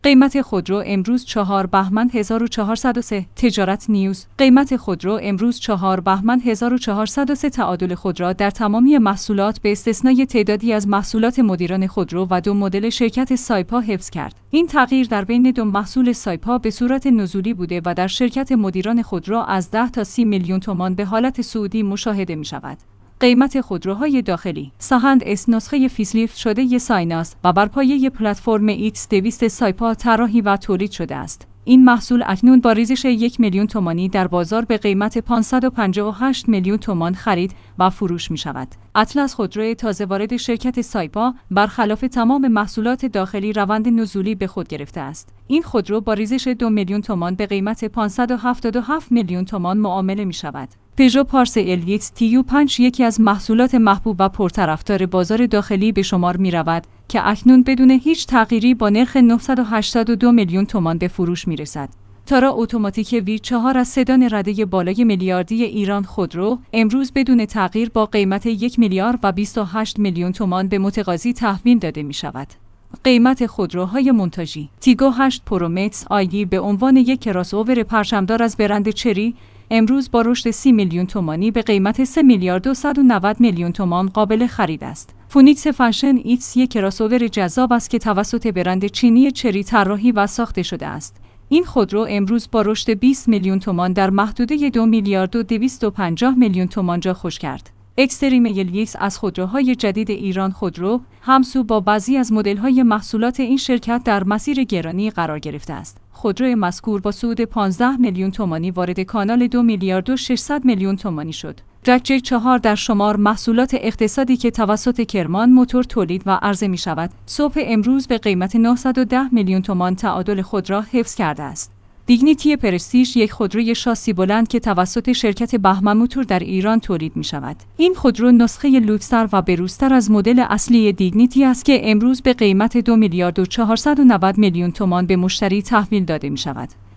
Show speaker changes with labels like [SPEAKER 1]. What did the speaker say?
[SPEAKER 1] قیمت خودرو امروز 4 بهمن 1403. تجارت نیوز. قیمت خودرو امروز 4 بهمن 1403. تعادل خودرو در تمامی محصولات به استثنای تعدادی از محصولات مدیران خودرو و 2 مدل شرکت سایپا حفظ کرد. این تغییر در بین 2 محصول سایپا به صورت نزولی بوده و در شرکت مدیران خودرو از 10 تا 30 میلیون تومان به حالت صعودی مشاهده می شود. قیمت خودروهای داخلی. سهند اس نسخه فیسلیفت شده سایناس و بر پایه پلتفرم ایکس 200 سایپا طراحی و تولید شده است. این محصول اکنون با ریزش 1 میلیون تومانی در بازار به قیمت 558 میلیون تومان خرید و فروش می شود. اطلس خودرو تازه وارد شرکت سایپا برخلاف تمام محصولات داخلی روند نزولی به خود گرفته است. این خودرو با ریزش 2 میلیون تومان به قیمت 577 میلیون تومان معامله می شود. پژو پارس الیت تیو 5 یکی از محصولات محبوب و پرطرفدار بازار داخلی به شمار می رود که اکنون بدون هیچ تغییری با نرخ 982 میلیون تومان به فروش می رسد. تارا اتوماتیک V4 از سدان رده بالای میلیاردی ایران خودرو امروز بدون تغییر با قیمت 1 میلیارد و 28 میلیون تومان به متقاضی تحویل داده می شود. قیمت خودروهای مونتاژی. تیگو 8 پرومکس آیدی به عنوان یک کراس‌اوور پرچمدار از برند چری امروز با رشد 30 میلیون تومانی به قیمت 3 میلیارد و 190 میلیون تومان قابل خرید است. فونیکس فشن ایکس یک کراس‌اوور جذاب است که توسط برند چینی چری طراحی و ساخته شده است. این خودرو امروز با رشد 20 میلیون تومان در محدوده 2 میلیارد و 250 میلیون تومان جا خوش کرد. اکستریم الیکس از خودروهای جدید ایران خودرو همسو با بعضی از مدل‌های محصولات این شرکت در مسیر گرانی قرار گرفته است. خودرو مذکور با صعود 15 میلیون تومانی وارد کانال 2 میلیارد و 600 میلیون تومانی شد. درجه 4 در شمار محصولات اقتصادی که توسط کرمان موتور تولید و عرضه می شود، صبح امروز به قیمت 910 میلیون تومان تعادل خود را حفظ کرده است. دیگنیتی پرستیژ یک خودروی شاسی بلند که توسط شرکت بهمن موتور در ایران تولید می شود. این خودرو نسخه لوکستر و بروزتر از مدل اصلی دیگنیتی است که امروز به قیمت 2 میلیارد و 490 میلیون تومان به مشتری تحویل داده می شود.